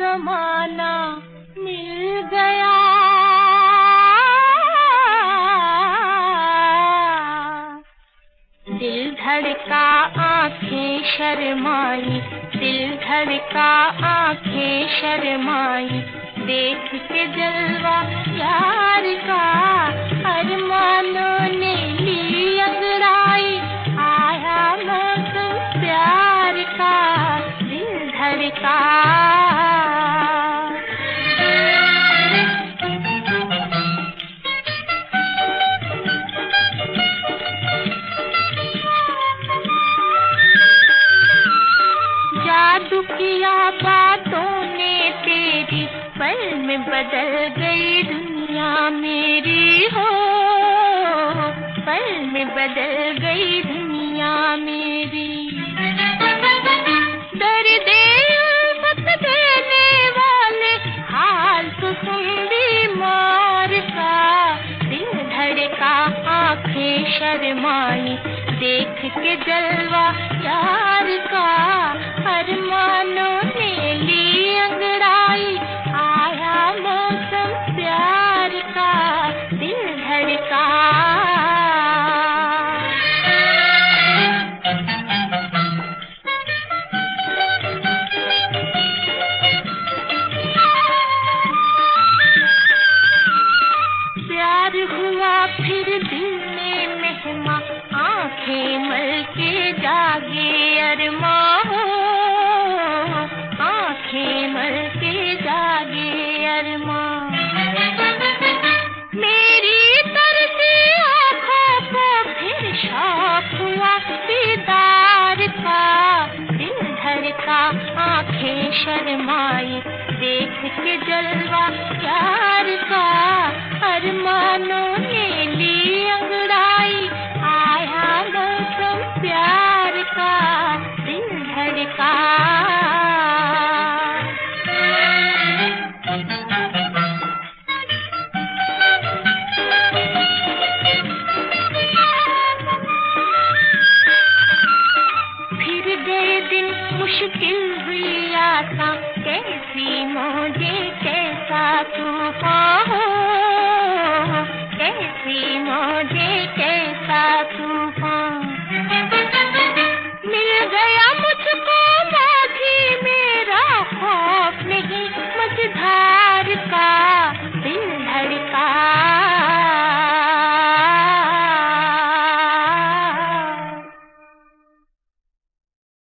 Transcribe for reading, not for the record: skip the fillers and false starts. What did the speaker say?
जमाना मिल गया। दिल धड़का आंखें शर्माई, दिल धड़का आंखें शर्माई, देख के जलवा यार का अरमानों ने ली अंगड़ाई। आया मौसम प्यार का, दिल धड़का। जादू किया बातों ने तेरी, पल में बदल गई दुनिया मेरी हो, पल में बदल गई दुनिया मेरी। दर्द उल्फत देने वाले हाल तो सुन बीमार का, दिल धड़का आंखें शर्माई, देख के जलवा यार का अरमानों ने ली अंगड़ाई। आया मौसम प्यार का, दिल धड़का। प्यार हुआ फिर दिल में मेहमा, आंखें मल के जागे अरमा हो, आंखें मल के जागे अरमा। मेरी तरसी आंखों को फिर शौक हुआ दीदार का, दिल धड़का आंखें शर्माई, देख के जलवा यार का अरमानों ने ली अंगड़ाई। आया मौसम प्यार का, दिल धड़का। फिर गए दिन मुश्किल